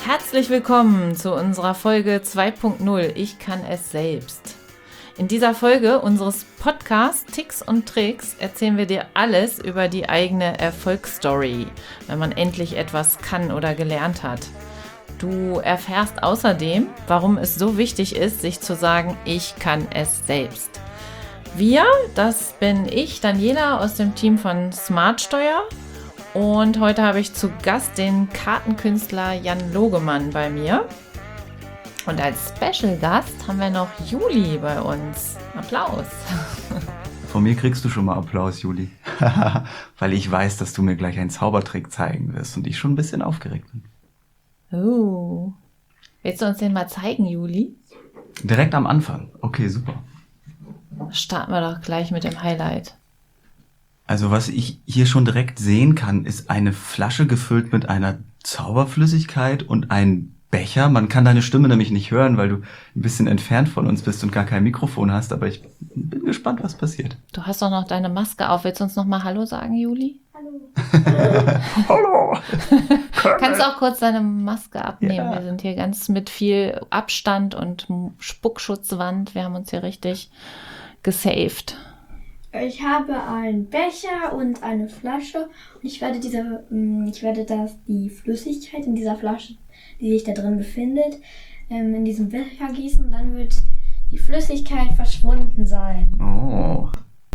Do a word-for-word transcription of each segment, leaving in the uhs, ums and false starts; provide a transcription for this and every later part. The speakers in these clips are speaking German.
Herzlich willkommen zu unserer Folge zwei Punkt null. Ich kann es selbst. In dieser Folge unseres Podcasts Ticks und Tricks erzählen wir dir alles über die eigene Erfolgsstory, wenn man endlich etwas kann oder gelernt hat. Du erfährst außerdem, warum es so wichtig ist, sich zu sagen, ich kann es selbst. Wir, das bin ich, Daniela aus dem Team von Smartsteuer. Und heute habe ich zu Gast den Kartenkünstler Jan Logemann bei mir. Und als Special Gast haben wir noch Juli bei uns. Applaus. Von mir kriegst du schon mal Applaus, Juli. Weil ich weiß, dass du mir gleich einen Zaubertrick zeigen wirst und ich schon ein bisschen aufgeregt bin. Oh. Willst du uns den mal zeigen, Juli? Direkt am Anfang. Okay, super. Starten wir doch gleich mit dem Highlight. Also was ich hier schon direkt sehen kann, ist eine Flasche gefüllt mit einer Zauberflüssigkeit und ein Becher. Man kann deine Stimme nämlich nicht hören, weil du ein bisschen entfernt von uns bist und gar kein Mikrofon hast. Aber ich bin gespannt, was passiert. Du hast doch noch deine Maske auf. Willst du uns noch mal Hallo sagen, Juli? Hallo. Hallo. Kannst du auch kurz deine Maske abnehmen? Ja. Wir sind hier ganz mit viel Abstand und Spuckschutzwand. Wir haben uns hier richtig gesaved. Ich habe einen Becher und eine Flasche und ich werde diese, ich werde das, die Flüssigkeit in dieser Flasche, die sich da drin befindet, in diesem Becher gießen und dann wird die Flüssigkeit verschwunden sein. Oh.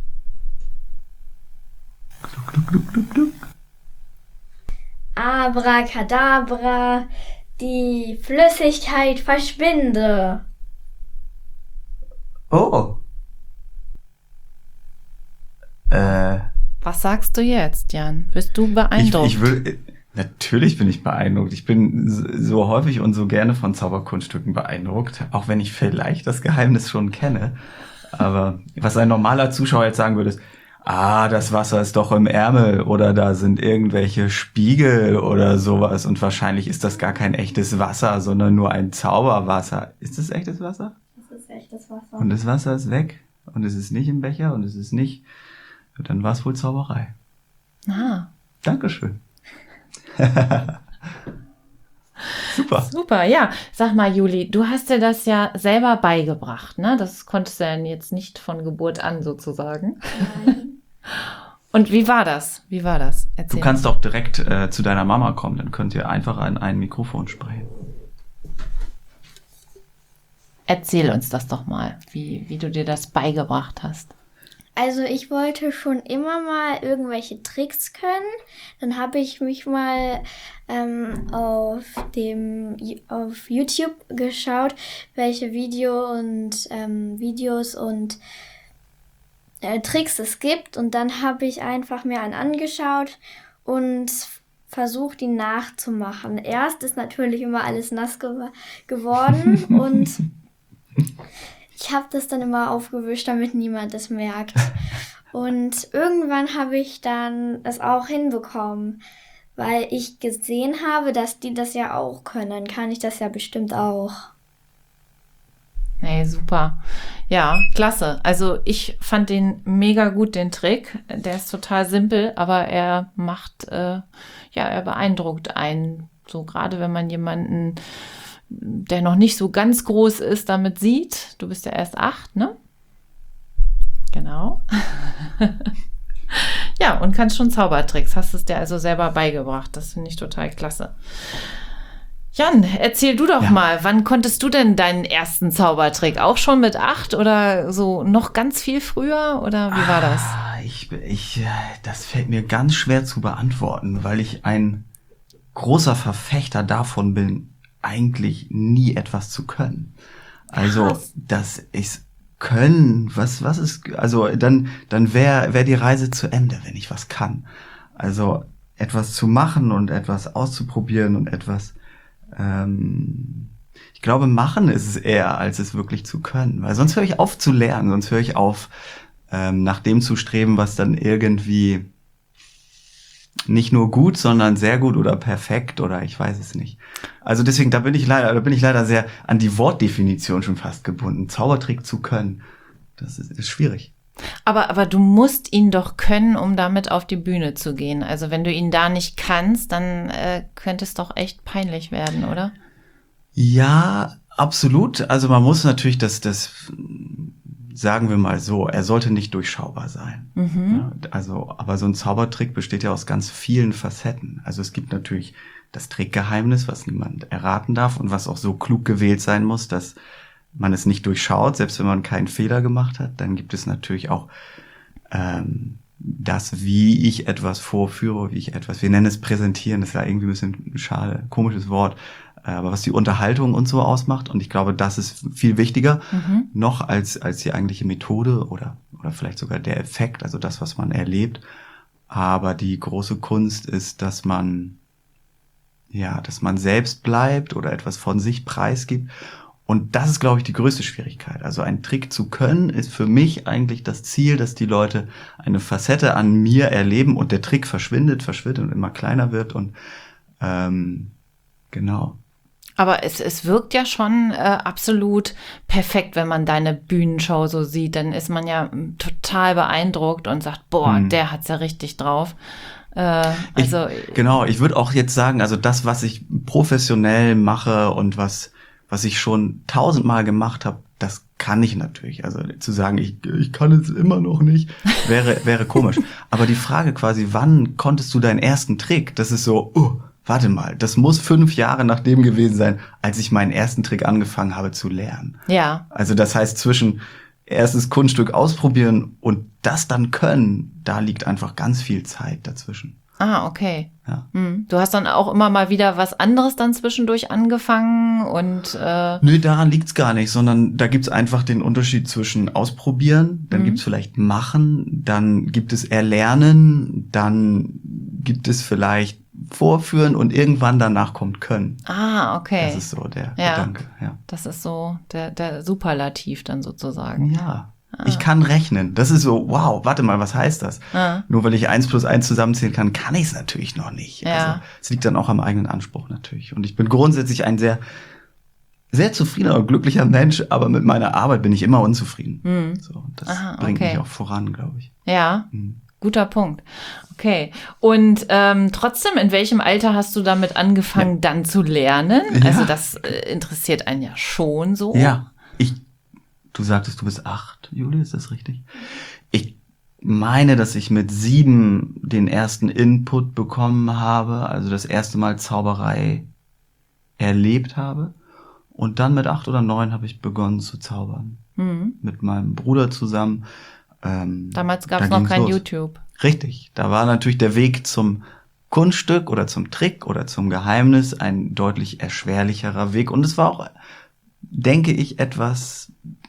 Gluck, gluck, gluck, gluck, gluck. Abracadabra, die Flüssigkeit verschwinde. Oh. Äh, Was sagst du jetzt, Jan? Bist du beeindruckt? Ich, ich will, natürlich bin ich beeindruckt. Ich bin so häufig und so gerne von Zauberkunststücken beeindruckt, auch wenn ich vielleicht das Geheimnis schon kenne. Aber was ein normaler Zuschauer jetzt sagen würde, ist, ah, das Wasser ist doch im Ärmel oder da sind irgendwelche Spiegel oder sowas und wahrscheinlich ist das gar kein echtes Wasser, sondern nur ein Zauberwasser. Ist das echtes Wasser? Das ist echtes Wasser. Und das Wasser ist weg und es ist nicht im Becher und es ist nicht... Dann war es wohl Zauberei. Ah. Dankeschön. Super. Super, ja. Sag mal, Juli, du hast dir das ja selber beigebracht, ne? Das konntest du ja jetzt nicht von Geburt an sozusagen. Nein. Und wie war das? Wie war das? Erzähl. Du kannst auch direkt äh, zu deiner Mama kommen, dann könnt ihr einfach an ein Mikrofon sprechen. Erzähl uns das doch mal, wie, wie du dir das beigebracht hast. Also ich wollte schon immer mal irgendwelche Tricks können. Dann habe ich mich mal ähm, auf dem auf YouTube geschaut, welche Video und ähm, Videos und äh, Tricks es gibt. Und dann habe ich einfach mir einen angeschaut und versucht, ihn nachzumachen. Erst ist natürlich immer alles nass ge- geworden und ich habe das dann immer aufgewischt, damit niemand es merkt. Und irgendwann habe ich dann es auch hinbekommen. Weil ich gesehen habe, dass die das ja auch können, kann ich das ja bestimmt auch. Hey, super. Ja, klasse. Also ich fand den mega gut, den Trick. Der ist total simpel, aber er macht, äh, ja, er beeindruckt einen. So gerade wenn man jemanden, der noch nicht so ganz groß ist, damit sieht. Du bist ja erst acht, ne? Genau. Ja, und kannst schon Zaubertricks. Hast es dir also selber beigebracht. Das finde ich total klasse. Jan, erzähl du doch Ja. mal, wann konntest du denn deinen ersten Zaubertrick? Auch schon mit acht oder so noch ganz viel früher? Oder wie war das? Ah, ich, ich, äh, das fällt mir ganz schwer zu beantworten, weil ich ein großer Verfechter davon bin, eigentlich nie etwas zu können. Also, Krass. das ist Können, was, was ist, also dann, dann wäre wär die Reise zu Ende, wenn ich was kann. Also etwas zu machen und etwas auszuprobieren und etwas, ähm, ich glaube, machen ist es eher, als es wirklich zu können. Weil sonst höre ich auf zu lernen, sonst höre ich auf, ähm, nach dem zu streben, was dann irgendwie nicht nur gut, sondern sehr gut oder perfekt oder ich weiß es nicht. Also deswegen, da bin ich leider, da bin ich leider sehr an die Wortdefinition schon fast gebunden. Zaubertrick zu können, das ist, ist schwierig. Aber, aber du musst ihn doch können, um damit auf die Bühne zu gehen. Also wenn du ihn da nicht kannst, dann äh, könnte es doch echt peinlich werden, oder? Ja, absolut. Also man muss natürlich das, das, sagen wir mal so, er sollte nicht durchschaubar sein. Mhm. Ja, also, aber so ein Zaubertrick besteht ja aus ganz vielen Facetten. Also es gibt natürlich das Trickgeheimnis, was niemand erraten darf und was auch so klug gewählt sein muss, dass man es nicht durchschaut, selbst wenn man keinen Fehler gemacht hat. Dann gibt es natürlich auch ähm, das, wie ich etwas vorführe, wie ich etwas, wir nennen es präsentieren, das ist ja irgendwie ein bisschen ein schade, komisches Wort, aber was die Unterhaltung und so ausmacht. Und ich glaube, das ist viel wichtiger Mhm. noch als als die eigentliche Methode oder oder vielleicht sogar der Effekt, also das, was man erlebt. Aber die große Kunst ist, dass man ja, dass man selbst bleibt oder etwas von sich preisgibt. Und das ist, glaube ich, die größte Schwierigkeit. Also einen Trick zu können, ist für mich eigentlich das Ziel, dass die Leute eine Facette an mir erleben und der Trick verschwindet, verschwindet und immer kleiner wird. Und ähm, genau. Aber es, es wirkt ja schon äh, absolut perfekt, wenn man deine Bühnenshow so sieht. Dann ist man ja m, total beeindruckt und sagt, boah, Hm. der hat's ja richtig drauf. Äh, also ich, genau, ich würde auch jetzt sagen, also das, was ich professionell mache und was was ich schon tausendmal gemacht habe, das kann ich natürlich. Also zu sagen, ich, ich kann es immer noch nicht, wäre wäre komisch. Aber die Frage quasi, wann konntest du deinen ersten Trick? Das ist so, oh, warte mal, das muss fünf Jahre nach dem gewesen sein, als ich meinen ersten Trick angefangen habe zu lernen. ja, Also das heißt, zwischen erstes Kunststück ausprobieren und das dann können, da liegt einfach ganz viel Zeit dazwischen. ah, okay. Ja. Hm. Du hast dann auch immer mal wieder was anderes dann zwischendurch angefangen und äh, Nö, daran liegt's gar nicht, sondern da gibt's einfach den Unterschied zwischen ausprobieren, dann Mhm. gibt's vielleicht machen, dann gibt es erlernen, dann gibt es vielleicht vorführen und irgendwann danach kommt können. ah, okay. Das ist so der Ja. Gedanke, ja. Das ist so der, der Superlativ dann sozusagen. Ja. Ich kann rechnen. Das ist so, wow, warte mal, was heißt das? Ah. Nur weil ich eins plus eins zusammenzählen kann, kann ich es natürlich noch nicht. Ja. Also es liegt dann auch am eigenen Anspruch natürlich. Und ich bin grundsätzlich ein sehr, sehr zufriedener und glücklicher Mensch, aber mit meiner Arbeit bin ich immer unzufrieden. Hm. So, und das Aha, bringt okay. mich auch voran, glaube ich. Ja, Hm. guter Punkt. Okay. Und ähm, trotzdem, in welchem Alter hast du damit angefangen, dann zu lernen? Ja. Also das äh, interessiert einen ja schon so. Ja, ich, du sagtest, du bist acht, Juli, ist das richtig? Ich meine, dass ich mit sieben den ersten Input bekommen habe, also das erste Mal Zauberei erlebt habe. Und dann mit acht oder neun habe ich begonnen zu zaubern. Mhm. Mit meinem Bruder zusammen. Ähm, Damals gab da es noch ging's kein los. YouTube. Richtig, da war natürlich der Weg zum Kunststück oder zum Trick oder zum Geheimnis ein deutlich erschwerlicherer Weg. Und es war auch, denke ich, etwas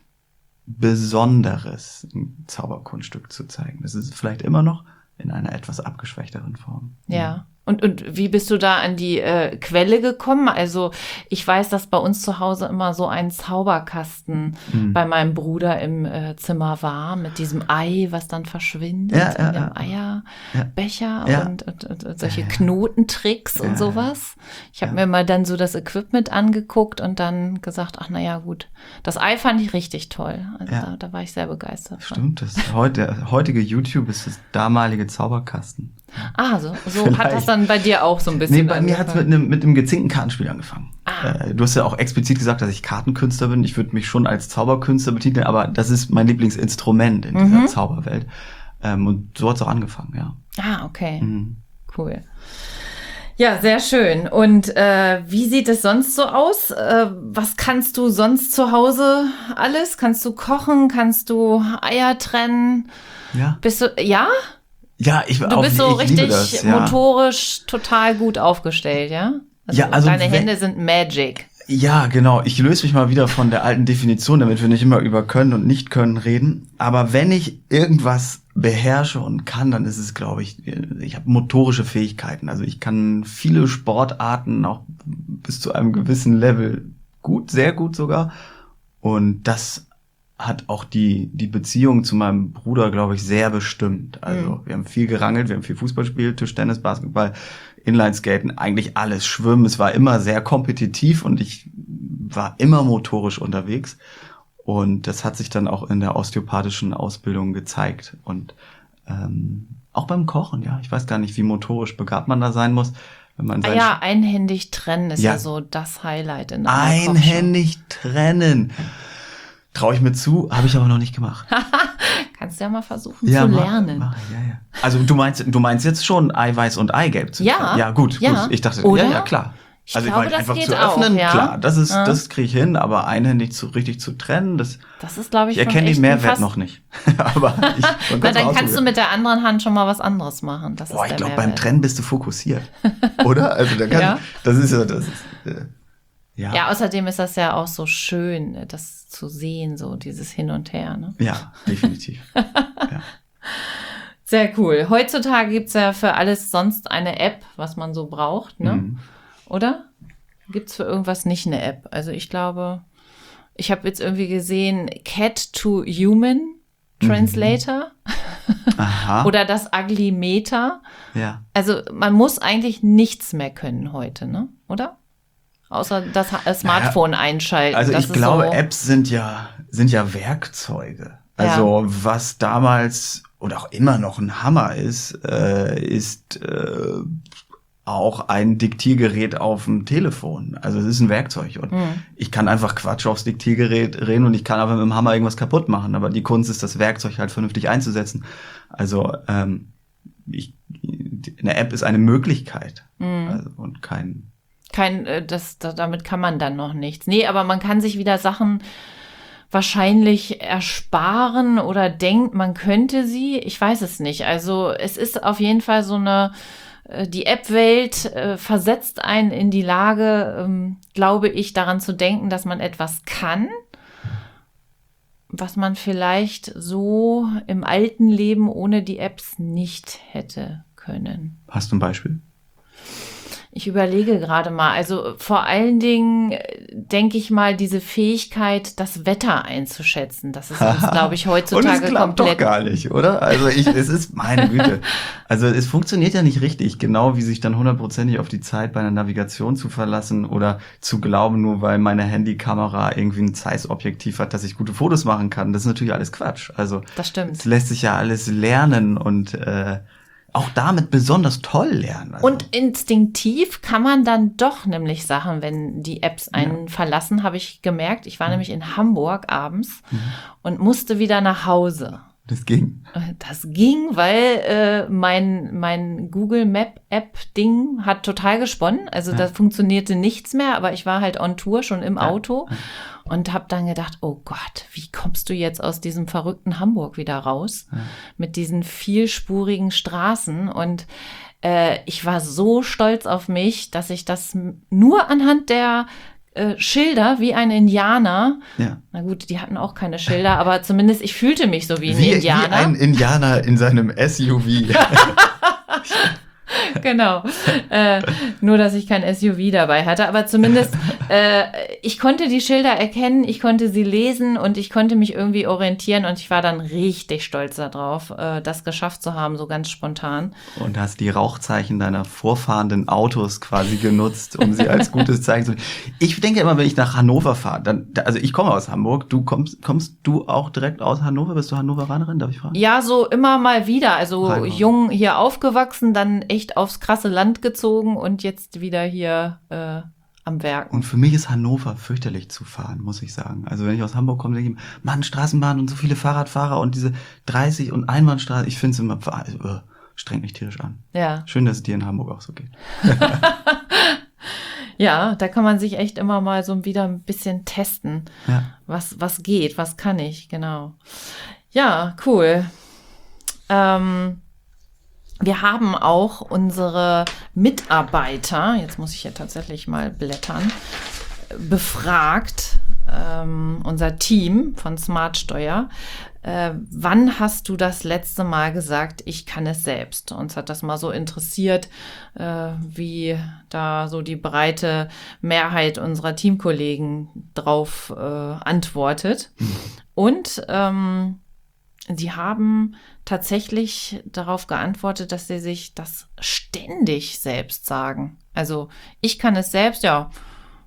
Besonderes, ein Zauberkunststück zu zeigen. Das ist es vielleicht immer noch in einer etwas abgeschwächteren Form. Ja. Und, und wie bist du da an die äh, Quelle gekommen? Also ich weiß, dass bei uns zu Hause immer so ein Zauberkasten Mhm. bei meinem Bruder im äh, Zimmer war, mit diesem Ei, was dann verschwindet, Ja, ja, in dem ja. Eierbecher Ja. und, und, und, und solche Ja, ja. Knotentricks und Ja, sowas. Ich habe ja. mir mal dann so das Equipment angeguckt und dann gesagt, ach naja, gut. Das Ei fand ich richtig toll. Also Ja. da, da war ich sehr begeistert von. Stimmt, das heute, der heutige YouTube ist das damalige Zauberkasten. Ah, so, so hat das Vielleicht. dann bei dir auch so ein bisschen Nee, bei mir hat es mit angefangen. einem mit einem gezinkten Kartenspiel angefangen. Ah. Äh, du hast ja auch explizit gesagt, dass ich Kartenkünstler bin. Ich würde mich schon als Zauberkünstler betiteln, aber das ist mein Lieblingsinstrument in dieser Mhm. Zauberwelt. Ähm, und so hat es auch angefangen, ja. Ah, okay. Mhm. Cool. Ja, sehr schön. Und äh, wie sieht es sonst so aus? Äh, was kannst du sonst zu Hause alles? Kannst du kochen? Kannst du Eier trennen? Ja, Bist du, ja? ja ich, Du auf, bist so ich liebe richtig das, ja. motorisch total gut aufgestellt, ja? Ja, also deine wenn- Hände sind Magic. Ja, genau. Ich löse mich mal wieder von der alten Definition, damit wir nicht immer über Können und Nicht-Können reden. Aber wenn ich irgendwas beherrsche und kann, dann ist es, glaube ich, ich habe motorische Fähigkeiten. Also ich kann viele Sportarten auch bis zu einem gewissen Level gut, sehr gut sogar. Und das hat auch die die Beziehung zu meinem Bruder, glaube ich, sehr bestimmt. Also Mhm. wir haben viel gerangelt, wir haben viel Fußball gespielt, Tischtennis, Basketball, Inlineskaten, eigentlich alles, Schwimmen. Es war immer sehr kompetitiv und ich war immer motorisch unterwegs. Und das hat sich dann auch in der osteopathischen Ausbildung gezeigt. Und ähm, auch beim Kochen, ja. Ich weiß gar nicht, wie motorisch begabt man da sein muss. Wenn man Ah ja, einhändig trennen ist ja, ja so das Highlight in einer Einhändig trennen. Traue ich mir zu, habe ich aber noch nicht gemacht. Kannst du ja mal versuchen ja, zu mach, lernen. Mach, ja, ja. Also du meinst, du meinst jetzt schon Eiweiß und Eigelb zu ja, trennen? Ja, gut, ja. gut. Ich dachte, Oder? ja, ja, klar. Ich also glaube, ich meine, das einfach geht zu öffnen, auch, ja? klar, das ist, ja. das kriege ich hin, aber einhändig zu, richtig zu trennen, das, das ist, glaube ich, ich erkenne den Mehrwert fast noch nicht. aber ich, Na, dann kannst du mit der anderen Hand schon mal was anderes machen. Das Boah, ist ich der glaube, beim Trennen bist du fokussiert, oder? Also da kann, ja. das ist ja, das ist, äh, ja. Ja, außerdem ist das ja auch so schön, das zu sehen, so dieses Hin und Her. Ne? Ja, definitiv. ja. Sehr cool. Heutzutage gibt's ja für alles sonst eine App, was man so braucht, ne? Mhm. Oder? Gibt's für irgendwas nicht eine App? Also ich glaube, ich habe jetzt irgendwie gesehen, Cat to Human Translator mhm. Aha. oder das Ugly Meter. Ja. Also man muss eigentlich nichts mehr können heute, ne? Oder? Außer das Smartphone naja, einschalten. Also das ich glaube, so Apps sind ja, sind ja Werkzeuge. Also ja. was damals oder auch immer noch ein Hammer ist, äh, ist äh, auch ein Diktiergerät auf dem Telefon. Also es ist ein Werkzeug. Und mhm. ich kann einfach Quatsch aufs Diktiergerät reden und ich kann aber mit dem Hammer irgendwas kaputt machen. Aber die Kunst ist, das Werkzeug halt vernünftig einzusetzen. Also ähm, ich, eine App ist eine Möglichkeit mhm. also, und kein Kein, das, damit kann man dann noch nichts. Nee, aber man kann sich wieder Sachen wahrscheinlich ersparen oder denkt, man könnte sie. Ich weiß es nicht. Also es ist auf jeden Fall so eine, die App-Welt äh, versetzt einen in die Lage, ähm, glaube ich, daran zu denken, dass man etwas kann, was man vielleicht so im alten Leben ohne die Apps nicht hätte können. Hast du ein Beispiel? Ich überlege gerade mal, also vor allen Dingen denke ich mal, diese Fähigkeit, das Wetter einzuschätzen, das ist uns, glaube ich, heutzutage Und es klappt komplett. Doch gar nicht, oder? Also ich, es ist, meine Güte. Also es funktioniert ja nicht richtig, genau wie sich dann hundertprozentig auf die Zeit bei einer Navigation zu verlassen oder zu glauben, nur weil meine Handykamera irgendwie ein Zeiss-Objektiv hat, dass ich gute Fotos machen kann. Das ist natürlich alles Quatsch. Also das stimmt. Es lässt sich ja alles lernen und äh, auch damit besonders toll lernen. Also. Und instinktiv kann man dann doch nämlich Sachen, wenn die Apps einen ja. verlassen, habe ich gemerkt. Ich war mhm. nämlich in Hamburg abends mhm. und musste wieder nach Hause. Das ging. Das ging, weil äh, mein, mein Google Map App Ding hat total gesponnen. Also ja. da funktionierte nichts mehr, aber ich war halt on Tour schon im ja. Auto und habe dann gedacht, oh Gott, wie kommst du jetzt aus diesem verrückten Hamburg wieder raus ja. mit diesen vielspurigen Straßen? Und äh, ich war so stolz auf mich, dass ich das nur anhand der Äh, Schilder wie ein Indianer. Ja. Na gut, die hatten auch keine Schilder, aber zumindest ich fühlte mich so wie ein wie, Indianer. Wie ein Indianer in seinem S U V. Genau. Äh, nur, dass ich kein S U V dabei hatte. Aber zumindest, äh, ich konnte die Schilder erkennen, ich konnte sie lesen und ich konnte mich irgendwie orientieren. Und ich war dann richtig stolz darauf, äh, das geschafft zu haben, so ganz spontan. Und hast die Rauchzeichen deiner vorfahrenden Autos quasi genutzt, um sie als gutes Zeichen zu nehmen. Ich denke immer, wenn ich nach Hannover fahre, dann, also ich komme aus Hamburg, du kommst, kommst du auch direkt aus Hannover? Bist du Hannoveranerin, darf ich fragen? Ja, so immer mal wieder. Also Reinhard. Jung hier aufgewachsen, dann echt aufs krasse Land gezogen und jetzt wieder hier äh, am Werken. Und für mich ist Hannover fürchterlich zu fahren, muss ich sagen. Also wenn ich aus Hamburg komme, denke ich, Mann, Straßenbahn und so viele Fahrradfahrer und diese dreißig und Einbahnstraße, ich finde es immer, also, uh, strengt mich tierisch an. Ja. Schön, dass es dir in Hamburg auch so geht. Ja, da kann man sich echt immer mal so wieder ein bisschen testen, ja. was, was geht, was kann ich, genau. Ja, cool. Ähm, Wir haben auch unsere Mitarbeiter, jetzt muss ich ja tatsächlich mal blättern, befragt, ähm, unser Team von Smart Steuer. Äh, wann hast du das letzte Mal gesagt, ich kann es selbst? Uns hat das mal so interessiert, äh, wie da so die breite Mehrheit unserer Teamkollegen drauf äh, antwortet. Mhm. Und ähm, sie haben tatsächlich darauf geantwortet, dass sie sich das ständig selbst sagen. Also ich kann es selbst, ja,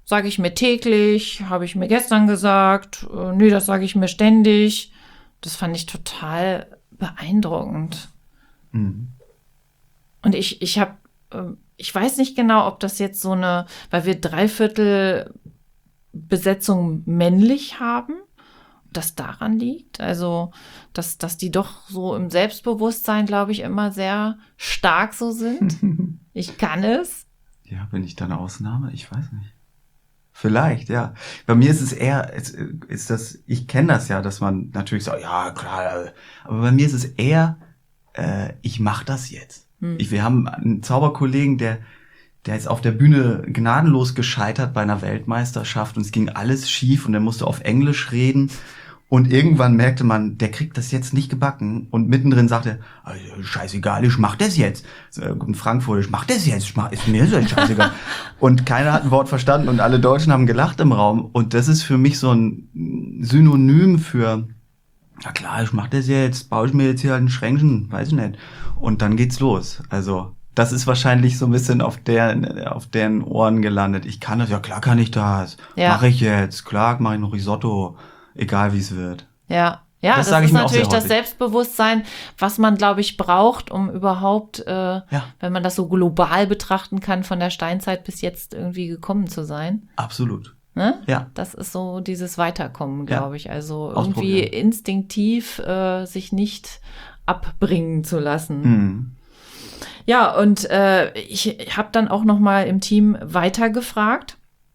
sage ich mir täglich, habe ich mir gestern gesagt, äh, nee, das sage ich mir ständig. Das fand ich total beeindruckend. Mhm. Und ich, ich habe, äh, ich weiß nicht genau, ob das jetzt so eine, weil wir Dreiviertel Besetzung männlich haben, das daran liegt. Also, dass, dass die doch so im Selbstbewusstsein, glaube ich, immer sehr stark so sind. Ich kann es. Ja, bin ich da eine Ausnahme? Ich weiß nicht. Vielleicht, ja. Bei mir ist es eher, ist, ist das, ich kenne das ja, dass man natürlich sagt, ja, klar, aber bei mir ist es eher, äh, ich mache das jetzt. Hm. Ich, wir haben einen Zauberkollegen, der, der ist auf der Bühne gnadenlos gescheitert bei einer Weltmeisterschaft und es ging alles schief und er musste auf Englisch reden. Und irgendwann merkte man, der kriegt das jetzt nicht gebacken. Und mittendrin sagte er, scheißegal, ich mach das jetzt. In Frankfurt, ich mach das jetzt, ich mach, ist mir so scheißegal. Und keiner hat ein Wort verstanden und alle Deutschen haben gelacht im Raum. Und das ist für mich so ein Synonym für, na klar, ich mach das jetzt, baue ich mir jetzt hier halt ein Schränkchen, weiß ich nicht. Und dann geht's los. Also, das ist wahrscheinlich so ein bisschen auf der, auf deren Ohren gelandet. Ich kann das, ja klar kann ich das. Ja. Mache ich jetzt, klar mache ich noch Risotto. Egal wie es wird. Ja, ja, das, das ist natürlich das Selbstbewusstsein, was man, glaube ich, braucht, um überhaupt, äh, ja. wenn man das so global betrachten kann, von der Steinzeit bis jetzt irgendwie gekommen zu sein. Absolut. Ne? Ja. Das ist so dieses Weiterkommen, glaube ja. ich. Also irgendwie instinktiv äh, sich nicht abbringen zu lassen. Mhm. Ja, und äh, ich habe dann auch noch mal im Team weitergefragt.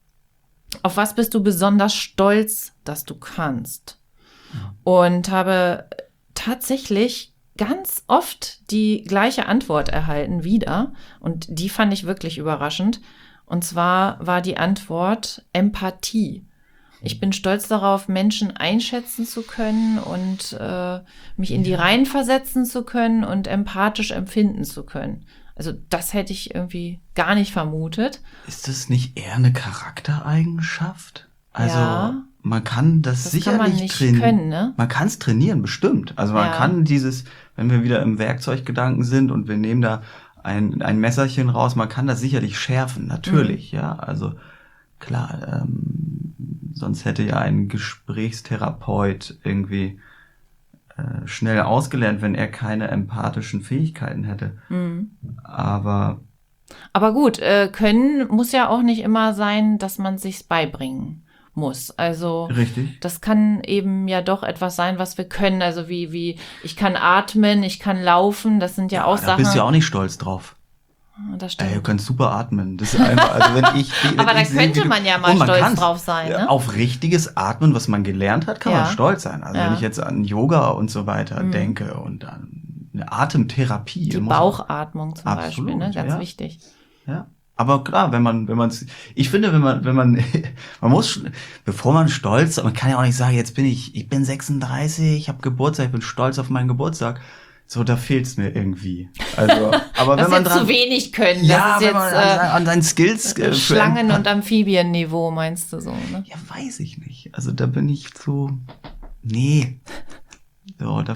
Auf was bist du besonders stolz, dass du kannst? Und habe tatsächlich ganz oft die gleiche Antwort erhalten wieder. Und die fand ich wirklich überraschend. Und zwar war die Antwort Empathie. Ich bin stolz darauf, Menschen einschätzen zu können und äh, mich in die Reihen versetzen zu können und empathisch empfinden zu können. Also das hätte ich irgendwie gar nicht vermutet. Ist das nicht eher eine Charaktereigenschaft? Also ja, man kann das, das sicherlich kann man nicht trainieren. Können, ne? Man kann es trainieren, bestimmt. Also man ja. kann dieses, wenn wir wieder im Werkzeuggedanken sind und wir nehmen da ein, ein Messerchen raus, man kann das sicherlich schärfen, natürlich, mhm. ja. Also klar, ähm, sonst hätte ja ein Gesprächstherapeut irgendwie äh, schnell ausgelernt, wenn er keine empathischen Fähigkeiten hätte. Mhm. Aber Aber gut, äh, können muss ja auch nicht immer sein, dass man sich's beibringen muss. Also richtig. Das kann eben ja doch etwas sein, was wir können. Also wie wie ich kann atmen, ich kann laufen. Das sind ja, ja auch da Sachen. Da bist du ja auch nicht stolz drauf. Das stimmt. Ey, du kannst super atmen. Das ist einfach, also wenn ich, wenn aber da ich könnte sehe, man ja mal man stolz drauf sein. Ne? Auf richtiges Atmen, was man gelernt hat, kann ja. man stolz sein. Also ja. wenn ich jetzt an Yoga und so weiter mhm. denke und an eine Atemtherapie. Die Bauchatmung zum absolut, Beispiel, ne? Ganz ja. wichtig. Ja. Aber klar, wenn man, wenn man ich finde, wenn man, wenn man, man muss, bevor man stolz, man kann ja auch nicht sagen, jetzt bin ich, ich bin sechsunddreißig, ich habe Geburtstag, ich bin stolz auf meinen Geburtstag. So, da fehlt's mir irgendwie. Also, aber wenn man dran, zu wenig können. Ja, das ist wenn jetzt, man an, an seinen Skills äh, Schlangen- und Amphibienniveau meinst du so, ne? Ja, weiß ich nicht. Also da bin ich zu, nee. So, da,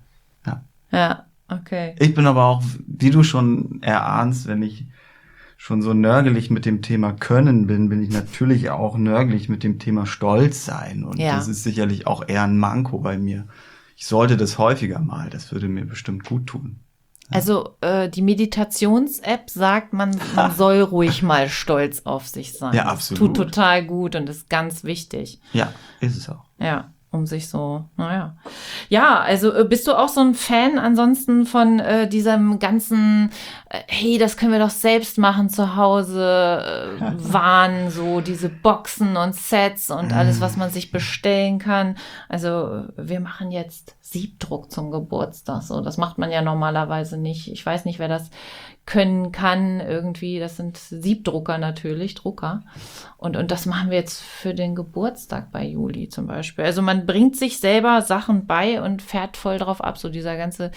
ja. Ja, okay. Ich bin aber auch, wie du schon erahnst, wenn ich schon so nörgelig mit dem Thema Können bin, bin ich natürlich auch nörgelig mit dem Thema Stolz sein. Und ja. das ist sicherlich auch eher ein Manko bei mir. Ich sollte das häufiger mal, das würde mir bestimmt gut tun. Ja. Also äh, die Meditations-App sagt, man, man soll ruhig mal stolz auf sich sein. Ja, absolut. Das tut total gut und ist ganz wichtig. Ja, ist es auch. Ja, um sich so, naja. Ja, also äh, bist du auch so ein Fan ansonsten von äh, diesem ganzen, äh, hey, das können wir doch selbst machen zu Hause, äh, Wahn, so diese Boxen und Sets und alles, was man sich bestellen kann. Also wir machen jetzt Siebdruck zum Geburtstag, so, das macht man ja normalerweise nicht. Ich weiß nicht, wer das können kann irgendwie, das sind Siebdrucker natürlich, Drucker. Und, und das machen wir jetzt für den Geburtstag bei Juli zum Beispiel. Also man bringt sich selber Sachen bei und fährt voll drauf ab, so dieser ganze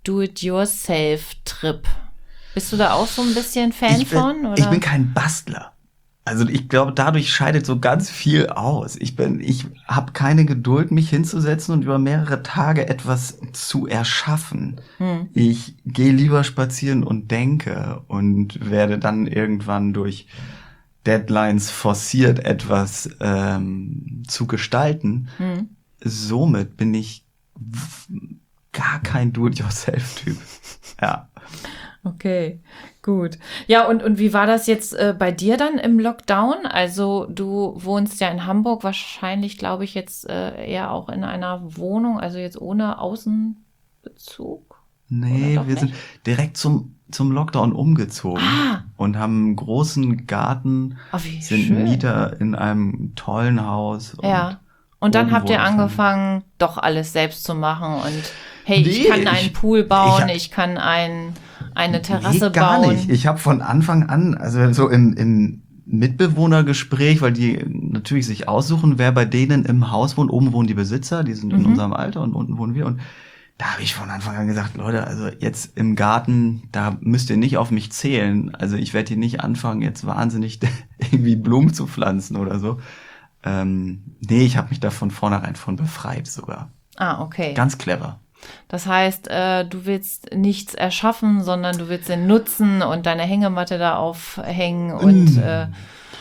Do-it-yourself-Trip. Bist du da auch so ein bisschen Fan ich bin, von? Oder? Ich bin kein Bastler. Also ich glaube, dadurch scheidet so ganz viel aus. Ich bin, ich habe keine Geduld, mich hinzusetzen und über mehrere Tage etwas zu erschaffen. Hm. Ich gehe lieber spazieren und denke und werde dann irgendwann durch Deadlines forciert, etwas ähm, zu gestalten. Hm. Somit bin ich w- gar kein Do-it-yourself-Typ. Ja. Okay, gut. Ja, und, und wie war das jetzt äh, bei dir dann im Lockdown? Also du wohnst ja in Hamburg, wahrscheinlich, glaube ich, jetzt äh, eher auch in einer Wohnung, also jetzt ohne Außenbezug? Nee, Oder doch wir sind nicht? direkt zum, zum Lockdown umgezogen Ah. und haben einen großen Garten, Oh, wie sind schön. Mieter in einem tollen Haus. Und Ja. Und dann oben habt ihr wohnt eine angefangen, doch alles selbst zu machen und hey, ich Nee, kann einen ich- Pool bauen, ich ich, hab- kann ein, eine Terrasse Nee, gar bauen. nicht. Ich habe von Anfang an, also so im, im Mitbewohnergespräch, weil die natürlich sich aussuchen, wer bei denen im Haus wohnt. Oben wohnen die Besitzer, die sind in Mhm. unserem Alter und unten wohnen wir. Und da habe ich von Anfang an gesagt, Leute, also jetzt im Garten, da müsst ihr nicht auf mich zählen. Also ich werde hier nicht anfangen, jetzt wahnsinnig irgendwie Blumen zu pflanzen oder so. Ähm, nee, ich habe mich da von vornherein von befreit sogar. Ah, okay. Ganz clever. Das heißt, äh, du willst nichts erschaffen, sondern du willst ihn nutzen und deine Hängematte da aufhängen und Mm. äh,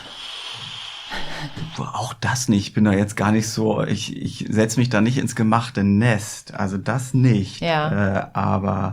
Auch das nicht. Ich bin da jetzt gar nicht so, ich, ich setze mich da nicht ins gemachte Nest. Also das nicht. Ja. Äh, aber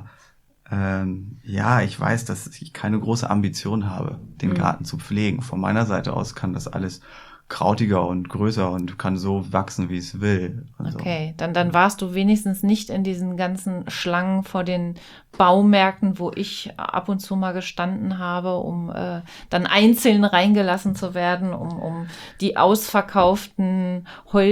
ähm, ja, ich weiß, dass ich keine große Ambition habe, den Mhm. Garten zu pflegen. Von meiner Seite aus kann das alles krautiger und größer und kann so wachsen, wie es will. Also, okay, dann, dann warst du wenigstens nicht in diesen ganzen Schlangen vor den Baumärkten, wo ich ab und zu mal gestanden habe, um äh, dann einzeln reingelassen zu werden, um, um die ausverkauften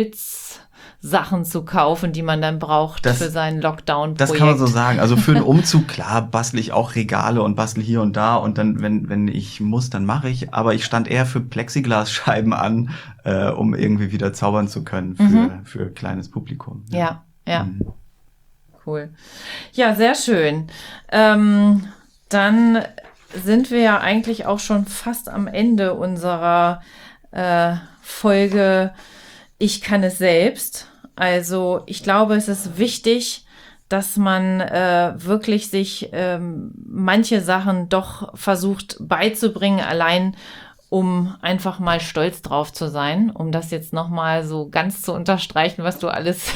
Holzsachen zu kaufen, die man dann braucht Das- für sein Lockdown-Projekt. Das kann man so sagen. Also für einen Umzug, klar, bastel ich auch Regale und bastel hier und da und dann, wenn, wenn ich muss, dann mache ich. Aber ich stand eher für Plexiglasscheiben an, äh, um irgendwie wieder zaubern zu können für, Mhm. für kleines Publikum. Ja, ja. Mhm. Cool. Ja, sehr schön. Ähm, dann sind wir ja eigentlich auch schon fast am Ende unserer äh, Folge Ich kann es selbst. Also ich glaube, es ist wichtig, dass man äh, wirklich sich ähm, manche Sachen doch versucht beizubringen, allein um einfach mal stolz drauf zu sein, um das jetzt nochmal so ganz zu unterstreichen, was du alles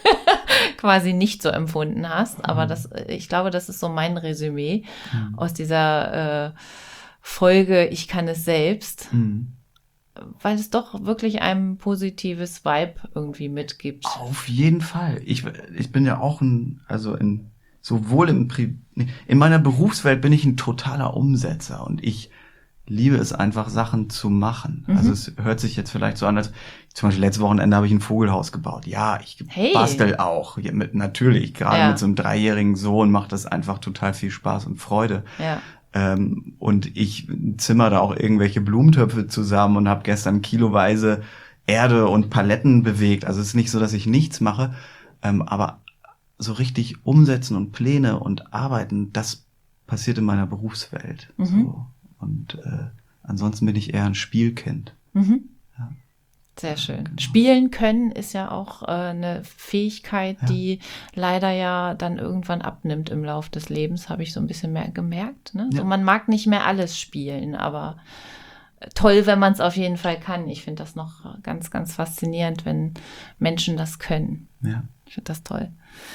quasi nicht so empfunden hast. Aber das, ich glaube, das ist so mein Resümee Mhm. aus dieser äh, Folge Ich kann es selbst, Mhm. weil es doch wirklich ein positives Vibe irgendwie mitgibt. Auf jeden Fall. Ich, ich bin ja auch ein, also in, sowohl im, Pri in meiner Berufswelt bin ich ein totaler Umsetzer und ich liebe es einfach, Sachen zu machen. Mhm. Also es hört sich jetzt vielleicht so an, als zum Beispiel letztes Wochenende habe ich ein Vogelhaus gebaut. Ja, ich Hey. bastel auch. Ja, mit, natürlich, gerade Ja. mit so einem dreijährigen Sohn macht das einfach total viel Spaß und Freude. Ja. Ähm, und ich zimmer da auch irgendwelche Blumentöpfe zusammen und habe gestern kiloweise Erde und Paletten bewegt. Also es ist nicht so, dass ich nichts mache, ähm, aber so richtig umsetzen und Pläne und arbeiten, das passiert in meiner Berufswelt. Mhm. So. Und äh, ansonsten bin ich eher ein Spielkind. Mhm. Ja. Sehr schön. Genau. Spielen können ist ja auch äh, eine Fähigkeit, Ja. die leider ja dann irgendwann abnimmt im Lauf des Lebens, habe ich so ein bisschen mehr gemerkt. Ne? Ja. So, man mag nicht mehr alles spielen, aber toll, wenn man es auf jeden Fall kann. Ich finde das noch ganz, ganz faszinierend, wenn Menschen das können. Ja. Ich finde das toll.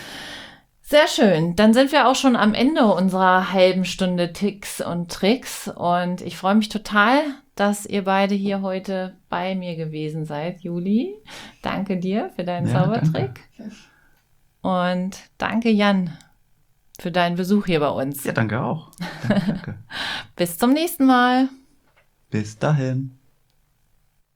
Sehr schön. Dann sind wir auch schon am Ende unserer halben Stunde Ticks und Tricks. Und ich freue mich total, dass ihr beide hier heute bei mir gewesen seid, Juli. Danke dir für deinen Ja, Zaubertrick. Und danke, Jan, für deinen Besuch hier bei uns. Ja, danke auch. Danke, danke. Bis zum nächsten Mal. Bis dahin.